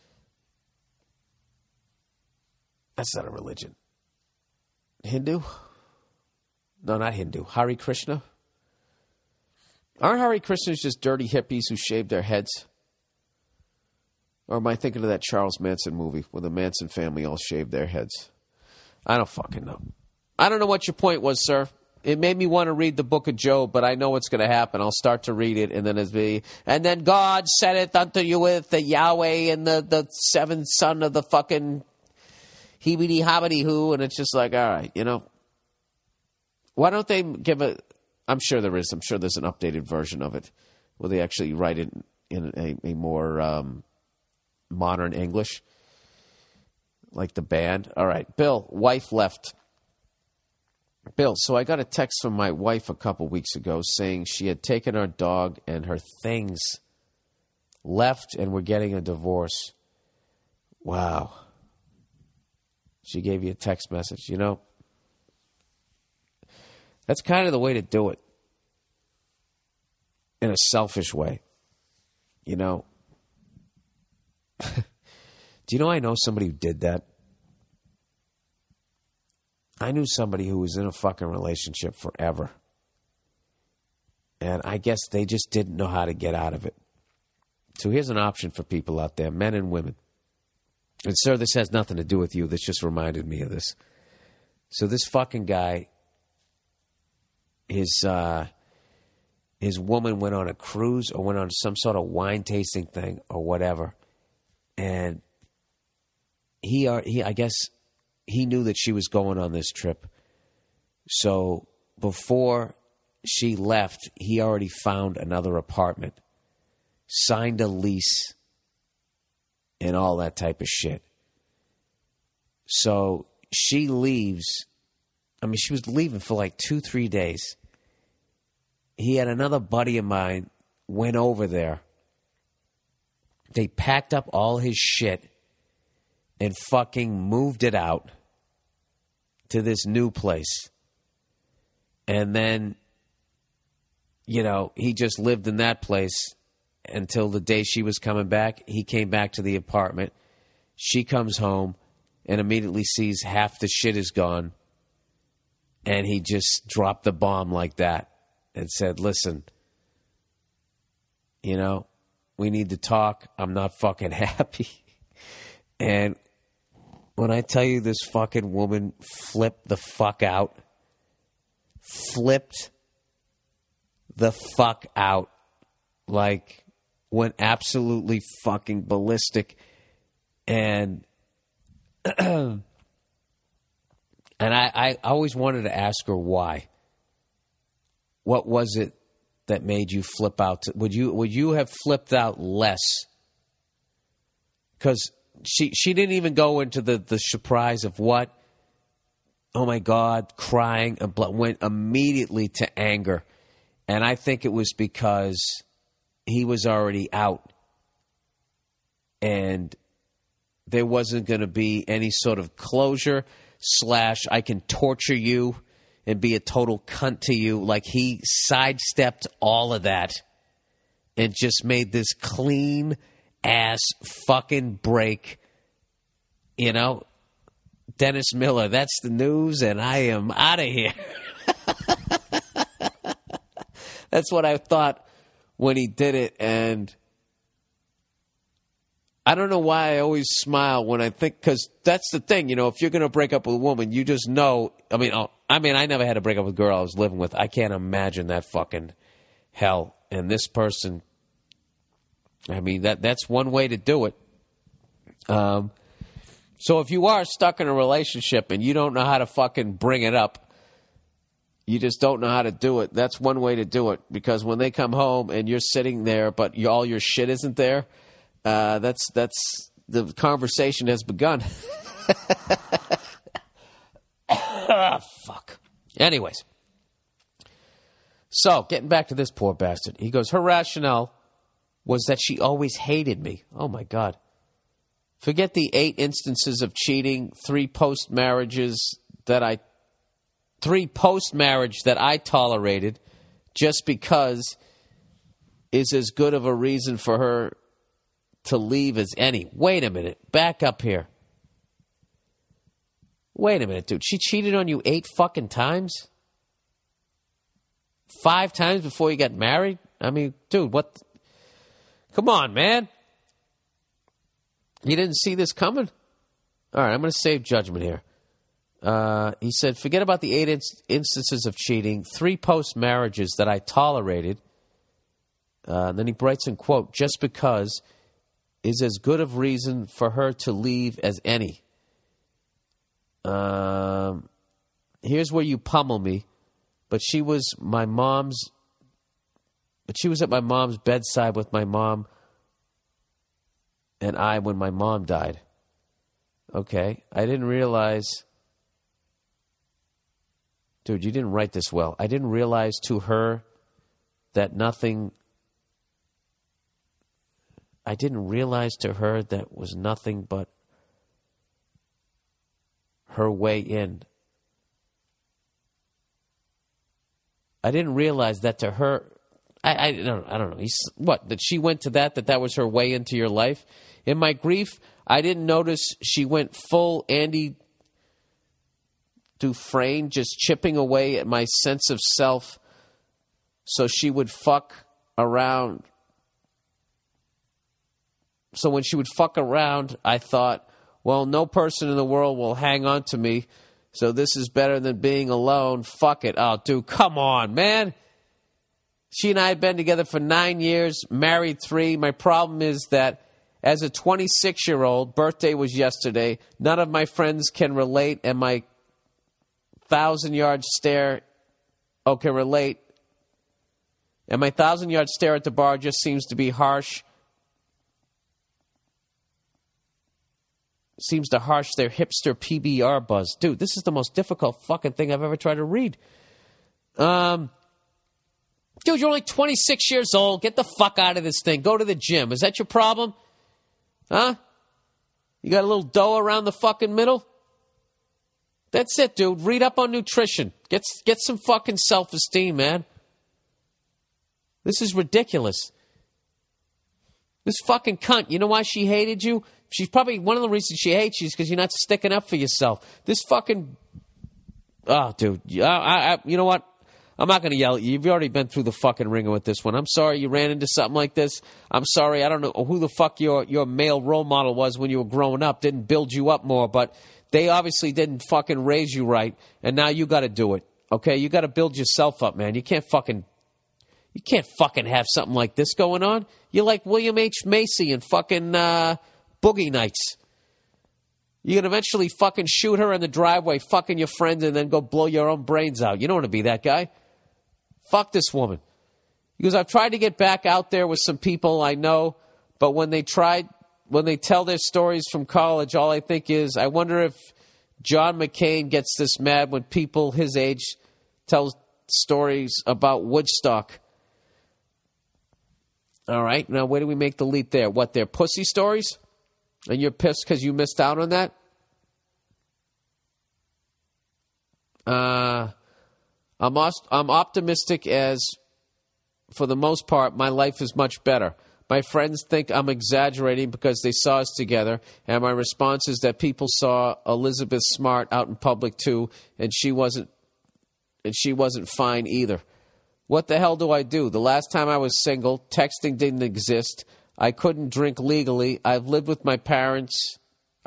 That's not a religion. Hindu? No, not Hindu. Hare Krishna? Aren't Hare Krishnas just dirty hippies who shave their heads? Or am I thinking of that Charles Manson movie where the Manson family all shaved their heads? I don't fucking know. I don't know what your point was, sir. It made me want to read the book of Job, but I know what's going to happen. I'll start to read it, and then God said it unto you with the Yahweh and the seventh son of the fucking Heebity-Hobbity-Hoo, and it's just like, all right, you know. Why don't they give I'm sure there is. I'm sure there's an updated version of it where they actually write it in a more modern English, like the band. All right, Bill, wife left. Bill, so I got a text from my wife a couple weeks ago saying she had taken our dog and her things, left, and we're getting a divorce. Wow. She gave you a text message. You know, that's kind of the way to do it. In a selfish way. You know. Do you know I know somebody who did that? I knew somebody who was in a fucking relationship forever. And I guess they just didn't know how to get out of it. So here's an option for people out there, men and women. And sir, this has nothing to do with you. This just reminded me of this. So this fucking guy, his woman went on a cruise or went on some sort of wine tasting thing or whatever. And I guess he knew that she was going on this trip. So before she left, he already found another apartment, signed a lease, and all that type of shit. So she leaves. I mean, she was leaving for like 2-3 days. He had another buddy of mine went over there. They packed up all his shit and fucking moved it out to this new place. And then, you know, he just lived in that place until the day she was coming back. He came back to the apartment. She comes home and immediately sees half the shit is gone. And he just dropped the bomb like that and said, listen, you know, we need to talk. I'm not fucking happy. And when I tell you this fucking woman flipped the fuck out, like went absolutely fucking ballistic. And and I always wanted to ask her why. What was it that made you flip out? Would you have flipped out less? Because she didn't even go into the surprise of what? Oh my God, crying, and went immediately to anger. And I think it was because he was already out. And there wasn't going to be any sort of closure / I can torture you and be a total cunt to you. Like, he sidestepped all of that and just made this clean ass fucking break. You know, Dennis Miller, that's the news, and I am out of here. That's what I thought when he did it, and I don't know why I always smile when I think, because that's the thing, you know, if you're going to break up with a woman, you just know. I mean, I never had to break up with a girl I was living with. I can't imagine that fucking hell. And this person, I mean, that's one way to do it. So if you are stuck in a relationship and you don't know how to fucking bring it up, you just don't know how to do it, that's one way to do it. Because when they come home and you're sitting there, but all your shit isn't there, that's the conversation has begun. Fuck. Anyways. So, getting back to this poor bastard. He goes, her rationale was that she always hated me. Oh, my God. Forget the 8 instances of cheating, 3 post-marriage that I tolerated just because is as good of a reason for her to leave as any. Wait a minute. Back up here. Wait a minute, dude. She cheated on you 8 fucking times? 5 times before you got married? I mean, dude, what? Come on, man. You didn't see this coming? All right, I'm going to save judgment here. He said, forget about the 8 instances of cheating, 3 post-marriages that I tolerated. Then he writes in quote, just because is as good of reason for her to leave as any. Here's where you pummel me. But she was at my mom's bedside with my mom and I when my mom died. Okay. I didn't realize. Dude, you didn't write this well. I didn't realize to her that nothing. I didn't realize to her that was nothing but her way in. I didn't realize that to her. I don't know. What? That she went to that was her way into your life? In my grief, I didn't notice she went full Andy Dufresne, just chipping away at my sense of self so she would fuck around. So when she would fuck around, I thought, well, no person in the world will hang on to me, so this is better than being alone. Fuck it. Oh, dude, come on, man. She and I had been together for 9 years, married 3. My problem is that as a 26-year-old, birthday was yesterday, none of my friends can relate, and my 1,000-yard stare, can relate. And my 1,000-yard stare at the bar just seems to be harsh. seems to harsh their hipster PBR buzz. Dude, this is the most difficult fucking thing I've ever tried to read. Dude, you're only 26 years old. Get the fuck out of this thing. Go to the gym. Is that your problem? Huh? You got a little dough around the fucking middle? That's it, dude. Read up on nutrition. Get some fucking self-esteem, man. This is ridiculous. This fucking cunt, you know why she hated you? She's probably, one of the reasons she hates you is because you're not sticking up for yourself. This fucking, oh, dude. You know what? I'm not going to yell at you. You've already been through the fucking ringer with this one. I'm sorry you ran into something like this. I'm sorry. I don't know who the fuck your male role model was when you were growing up. Didn't build you up more, but they obviously didn't fucking raise you right, and now you got to do it. Okay? You got to build yourself up, man. You can't fucking have something like this going on. You're like William H. Macy and fucking Boogie Nights. You can eventually fucking shoot her in the driveway, fucking your friends, and then go blow your own brains out. You don't want to be that guy. Fuck this woman. Because I've tried to get back out there with some people I know, but when they tell their stories from college, all I think is, I wonder if John McCain gets this mad when people his age tell stories about Woodstock. All right, now where do we make the leap there? What, they're pussy stories? And you're pissed because you missed out on that? I'm optimistic as, for the most part, my life is much better. My friends think I'm exaggerating because they saw us together, and my response is that people saw Elizabeth Smart out in public too, and she wasn't fine either. What the hell do I do? The last time I was single, texting didn't exist. I couldn't drink legally. I lived with my parents.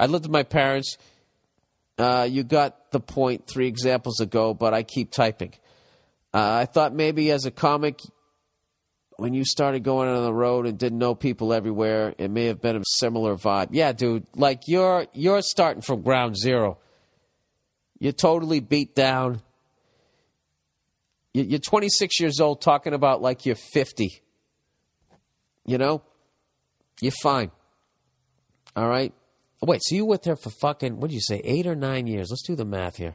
You got the point 3 examples ago, but I keep typing. I thought maybe as a comic, when you started going on the road and didn't know people everywhere, it may have been a similar vibe. Yeah, dude, like you're starting from ground zero. You're totally beat down. You're 26 years old talking about like you're 50. You know? You're fine. All right? Wait, so you were with her for fucking, what did you say, 8 or 9 years? Let's do the math here.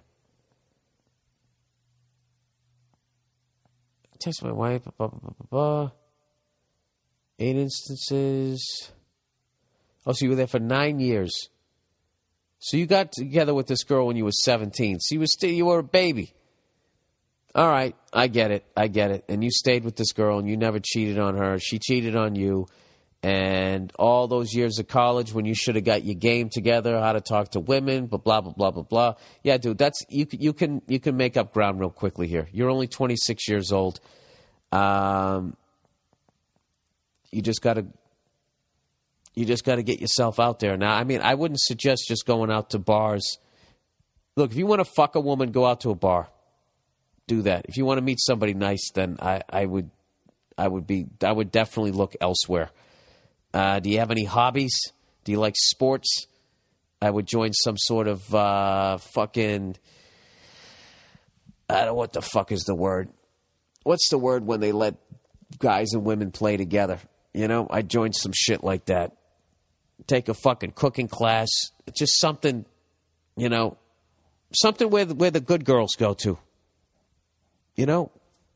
Text my wife, blah, blah, blah, blah, blah. 8 instances. Oh, so you were there for 9 years. So you got together with this girl when you were 17. So you were a baby. All right, I get it. And you stayed with this girl and you never cheated on her. She cheated on you. And all those years of college when you should have got your game together, how to talk to women, blah, blah, blah, blah, blah, blah. Yeah, dude, that's you can make up ground real quickly here. You're only 26 years old. You just got to get yourself out there. Now, I mean, I wouldn't suggest just going out to bars. Look, if you want to fuck a woman, go out to a bar. Do that. If you want to meet somebody nice, then I would definitely look elsewhere. Do you have any hobbies? Do you like sports? I would join some sort of fucking, I don't know what the fuck is the word. What's the word when they let guys and women play together? You know, I'd join some shit like that. Take a fucking cooking class. Just something, you know, something where the good girls go to. You know?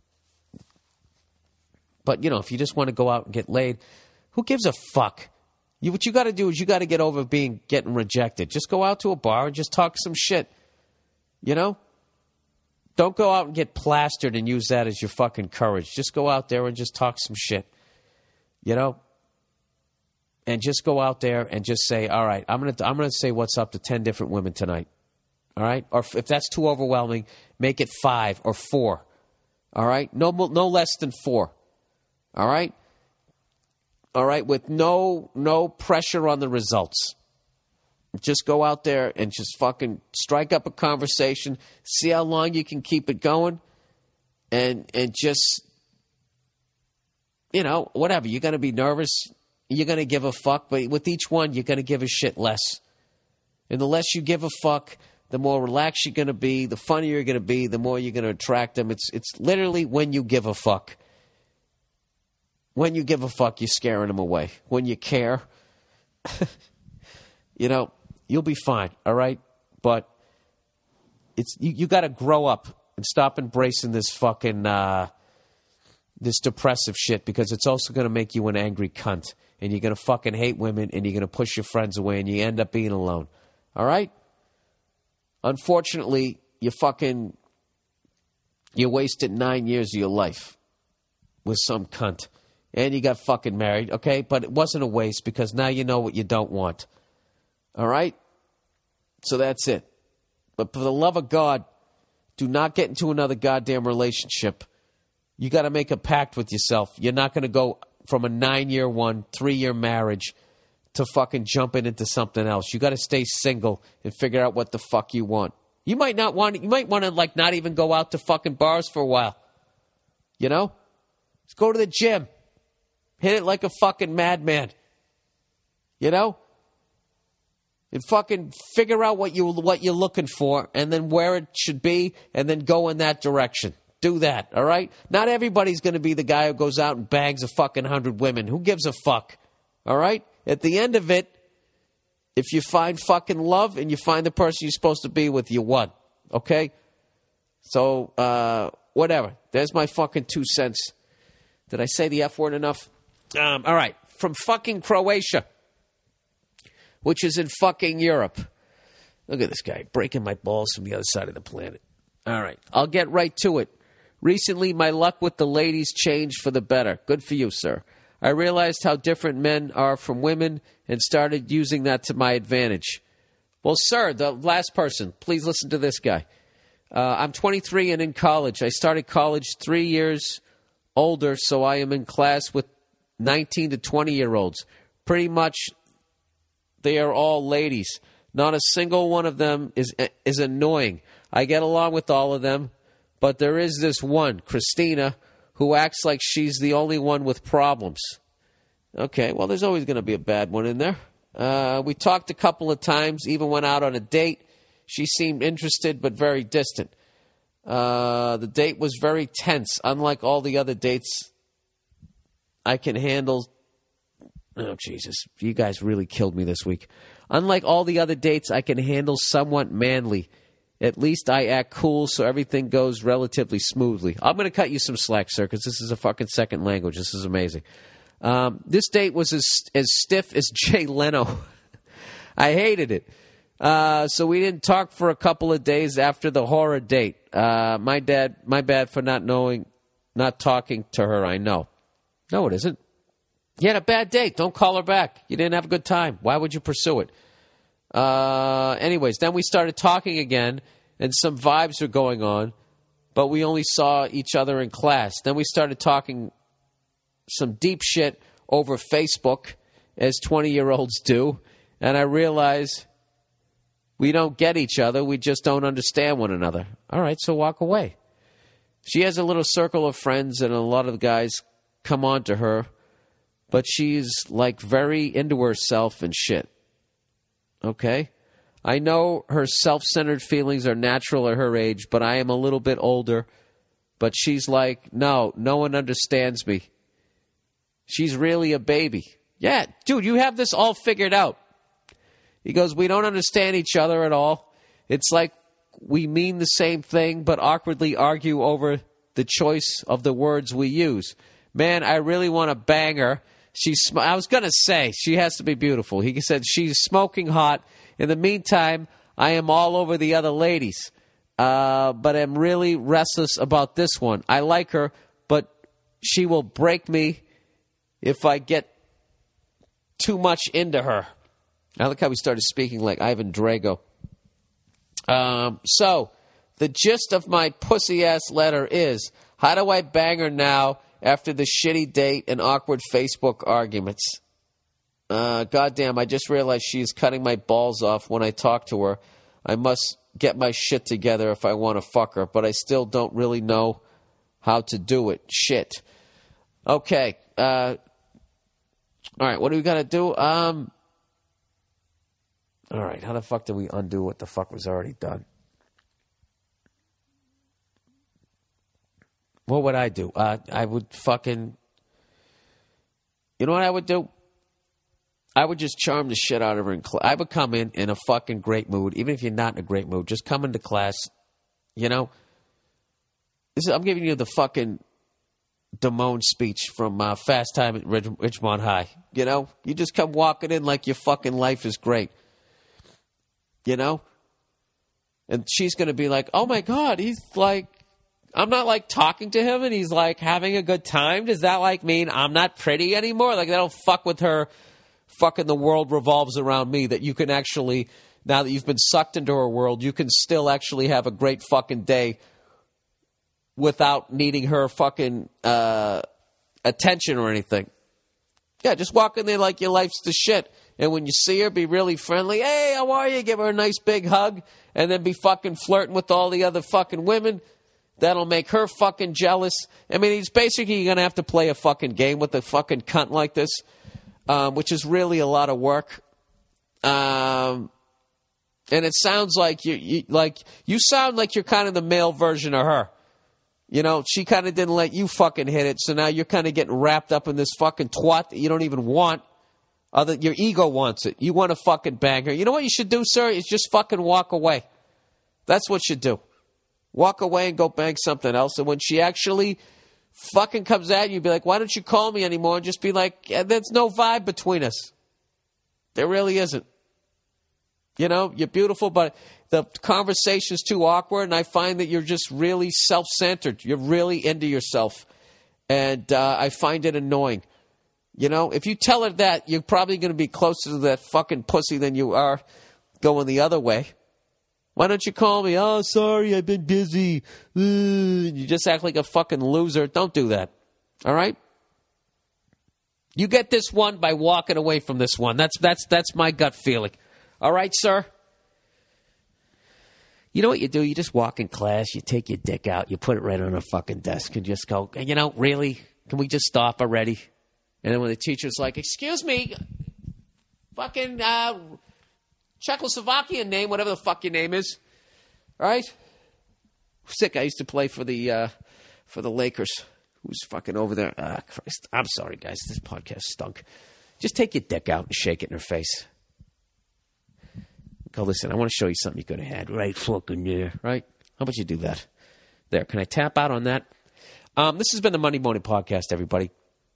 But, you know, if you just want to go out and get laid, who gives a fuck? What you got to do is you got to get over getting rejected. Just go out to a bar and just talk some shit. You know? Don't go out and get plastered and use that as your fucking courage. Just go out there and just talk some shit. You know? And just go out there and just say, all right, I'm gonna say what's up to 10 different women tonight. All right? Or if that's too overwhelming, make it 5 or 4. All right? No less than 4. All right? All right? With no pressure on the results. Just go out there and just fucking strike up a conversation. See how long you can keep it going. And just, you know, whatever. You're going to be nervous. You're going to give a fuck. But with each one, you're going to give a shit less. And the less you give a fuck, the more relaxed you're going to be, the funnier you're going to be, the more you're going to attract them. It's literally when you give a fuck. When you give a fuck, you're scaring them away. When you care, you know, You'll be fine, all right? But it's you got to grow up and stop embracing this fucking this depressive shit, because it's also going to make you an angry cunt, and you're going to fucking hate women, and you're going to push your friends away, and you end up being alone, all right? Unfortunately, you wasted 9 years of your life with some cunt, and you got fucking married, okay? But it wasn't a waste, because now you know what you don't want, all right? So that's it. But for the love of God, do not get into another goddamn relationship. You got to make a pact with yourself. You're not going to go from a 9-year 3-year marriage to fucking jumping into something else. You got to stay single and figure out what the fuck you want. You might want to like not even go out to fucking bars for a while. You know? Just go to the gym. Hit it like a fucking madman. You know? And fucking figure out what you're looking for, and then where it should be, and then go in that direction. Do that, all right? Not everybody's going to be the guy who goes out and bangs a fucking 100 women. Who gives a fuck? All right? At the end of it, if you find fucking love and you find the person you're supposed to be with, you won. Okay? So, whatever. There's my fucking 2 cents. Did I say the F word enough? All right. From fucking Croatia, which is in fucking Europe. Look at this guy breaking my balls from the other side of the planet. All right. I'll get right to it. Recently, my luck with the ladies changed for the better. Good for you, sir. I realized how different men are from women and started using that to my advantage. Well, sir, the last person, please listen to this guy. I'm 23 and in college. I started college 3 years older, so I am in class with 19 to 20-year-olds. Pretty much, they are all ladies. Not a single one of them is annoying. I get along with all of them, but there is this one, Christina, who acts like she's the only one with problems. Okay, well, there's always going to be a bad one in there. We talked a couple of times, even went out on a date. She seemed interested but very distant. The date was very tense. Unlike all the other dates I can handle... Oh, Jesus. You guys really killed me this week. Unlike all the other dates, I can handle somewhat manly. At least I act cool, so everything goes relatively smoothly. I'm going to cut you some slack, sir, because this is a fucking second language. This is amazing. This date was as stiff as Jay Leno. I hated it. So we didn't talk for a couple of days after the horror date. My bad for not talking to her, I know. No, it isn't. You had a bad date. Don't call her back. You didn't have a good time. Why would you pursue it? Anyways, then we started talking again, and some vibes were going on, but we only saw each other in class. Then we started talking some deep shit over Facebook, as 20-year-olds do, and I realized we don't get each other. We just don't understand one another. All right, so walk away. She has a little circle of friends, and a lot of the guys come on to her, but she's like very into herself and shit. Okay? I know her self-centered feelings are natural at her age, but I am a little bit older. But she's like, no one understands me. She's really a baby. Yeah, dude, you have this all figured out. He goes, we don't understand each other at all. It's like we mean the same thing, but awkwardly argue over the choice of the words we use. Man, I really want to bang her. I was going to say, she has to be beautiful. He said, she's smoking hot. In the meantime, I am all over the other ladies. But I'm really restless about this one. I like her, but she will break me if I get too much into her. I like how we started speaking like Ivan Drago. So, the gist of my pussy-ass letter is, how do I bang her now after the shitty date and awkward Facebook arguments? Goddamn, I just realized she's cutting my balls off when I talk to her. I must get my shit together if I want to fuck her, but I still don't really know how to do it. Shit. Okay. All right, what do we got to do? All right, how the fuck do we undo what the fuck was already done? What would I do? I would fucking... You know what I would do? I would just charm the shit out of her. I would come in a fucking great mood. Even if you're not in a great mood, just come into class. You know? I'm giving you the fucking Damone speech from Fast Time at Ridgemont High. You know? You just come walking in like your fucking life is great. You know? And she's going to be like, oh my God, he's like, I'm not like talking to him and he's like having a good time. Does that like mean I'm not pretty anymore? Like that'll fuck with her fucking the world revolves around me, that you can actually, now that you've been sucked into her world, you can still actually have a great fucking day without needing her fucking attention or anything. Yeah, just walk in there like your life's the shit. And when you see her, be really friendly. Hey, how are you? Give her a nice big hug. And then be fucking flirting with all the other fucking women. That'll make her fucking jealous. I mean, he's basically going to have to play a fucking game with a fucking cunt like this, which is really a lot of work. And it sounds like you sound like you're kind of the male version of her. You know, she kind of didn't let you fucking hit it, so now you're kind of getting wrapped up in this fucking twat that you don't even want. Your ego wants it. You want to fucking bang her. You know what you should do, sir? Is just fucking walk away. That's what you do. Walk away and go bang something else. And when she actually fucking comes at you, be like, why don't you call me anymore? And just be like, yeah, there's no vibe between us. There really isn't. You know, you're beautiful, but the conversation's too awkward, and I find that you're just really self-centered. You're really into yourself. And I find it annoying. You know, if you tell her that, you're probably going to be closer to that fucking pussy than you are going the other way. Why don't you call me? Oh, sorry, I've been busy. You just act like a fucking loser. Don't do that. All right? You get this one by walking away from this one. That's my gut feeling. All right, sir? You know what you do? You just walk in class, you take your dick out, you put it right on a fucking desk and just go, you know, really? Can we just stop already? And then when the teacher's like, excuse me, fucking Czechoslovakian name, whatever the fuck your name is, all right? Sick, I used to play for the Lakers. Who's fucking over there? Christ, I'm sorry, guys. This podcast stunk. Just take your dick out and shake it in her face. Go, listen, I want to show you something you could have had right fucking there, right? How about you do that? There, can I tap out on that? This has been the Monday Morning Podcast, everybody.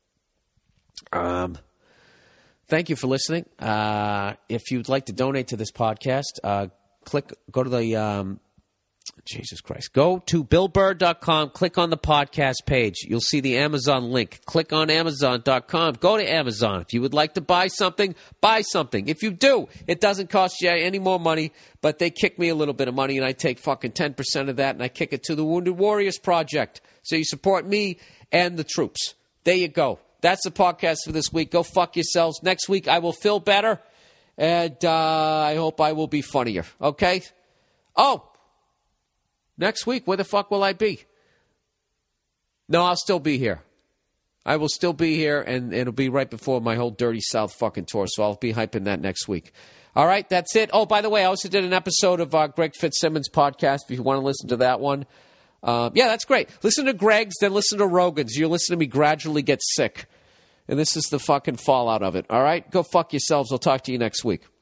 Thank you for listening. If you'd like to donate to this podcast, go to the, Jesus Christ, go to BillBurr.com, click on the podcast page. You'll see the Amazon link. Click on Amazon.com. Go to Amazon. If you would like to buy something, buy something. If you do, it doesn't cost you any more money, but they kick me a little bit of money, and I take fucking 10% of that, and I kick it to the Wounded Warriors Project. So you support me and the troops. There you go. That's the podcast for this week. Go fuck yourselves. Next week, I will feel better, and I hope I will be funnier. Okay? Oh! Next week, where the fuck will I be? No, I'll still be here. I will still be here, and it'll be right before my whole Dirty South fucking tour, so I'll be hyping that next week. All right, that's it. Oh, by the way, I also did an episode of Greg Fitzsimmons' podcast, if you want to listen to that one. Yeah, that's great. Listen to Greg's, then listen to Rogan's. You'll listen to me gradually get sick. And this is the fucking fallout of it. All right? Go fuck yourselves. I'll talk to you next week.